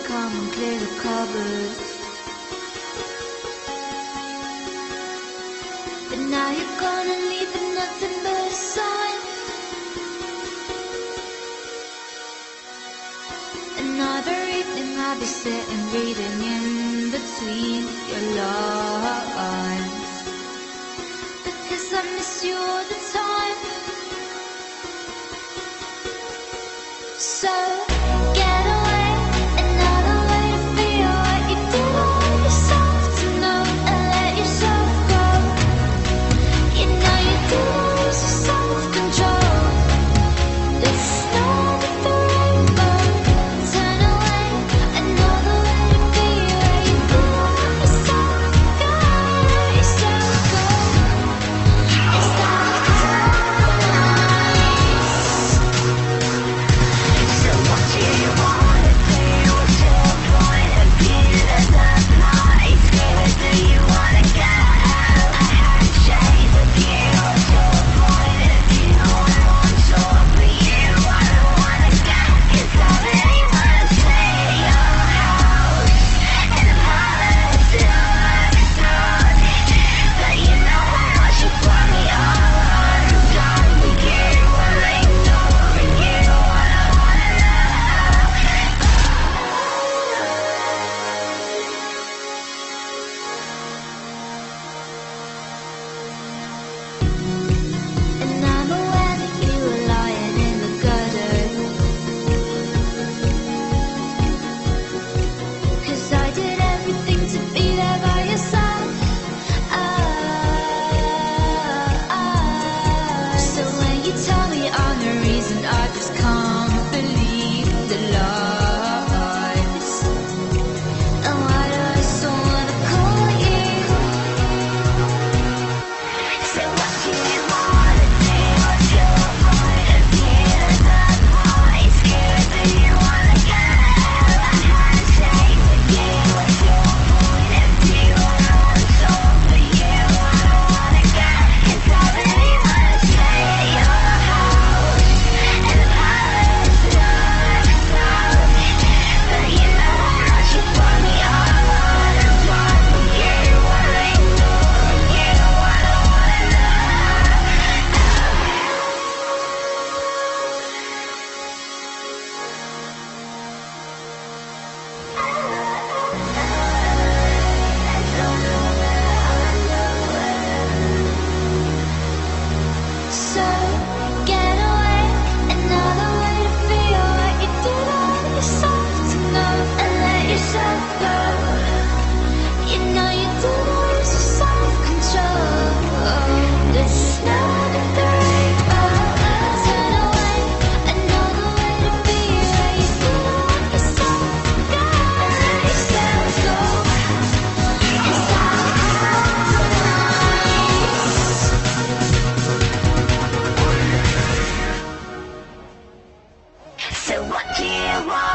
come and clear the cupboards. But now you're gonna leave with nothing but a sign. Another evening I'll be sitting reading in between your lines, because I miss you all the time. So get away, another way to feel what you did all yourself to know and let yourself go. You know you do lose your self-control. The snow with the rainbow. Turn away, another way to be where you did all yourself. You let yourself go. It's like so what do you wanna do? What's your point of view? There's a place. Where do you wanna go? A handshake with you. What's your point of view? I want your for you. I don't wanna go, 'cause I really wanna see your house and the palace in Luxor. But you know how much you brought me all undone with you. I'm ignoring you. I don't wanna know. And I'm aware that you were lying in the gutter, 'cause I did everything to be there by your side. So when you tell me I'm the reason, I just can't believe the lies. And why do I still wanna call you? So what do you wanna do? What's your point of view? There's a place. Where do you wanna go? A handshake with you. What's your point of view? I want all for you. I don't wanna go, 'cause I really wanna see your house and the palace in Luxor. But you know how much you brought me all undone with you. I'm ignoring you. I don't wanna So get away, another way to feel what you did all yourself to know and let yourself go. You know you do lose your self-control. The snow with the rainbow. Turn away, another way to be where you did all yourself. You let yourself go. It's like so what do you want?